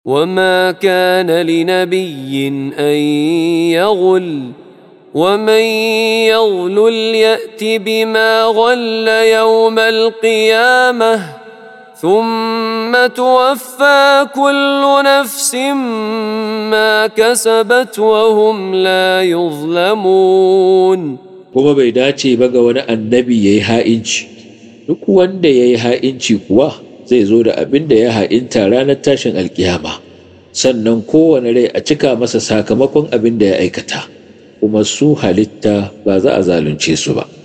وما كان لنبي أن يغل ومن يغلل يأت بما غل يوم القيامة ثم توفى كل نفس ما كسبت وهم لا يظلمون. kuma bai dace ba ga wani annabi ya yi ha'inci, duk wanda ya yi ha'inci kuwa zai zo da abin da ya ha'inta ranar tashin alkiyama, sannan kowane rai a cika masa sakamakon abin da ya aikata, kuma su halitta ba za a zalunce su ba.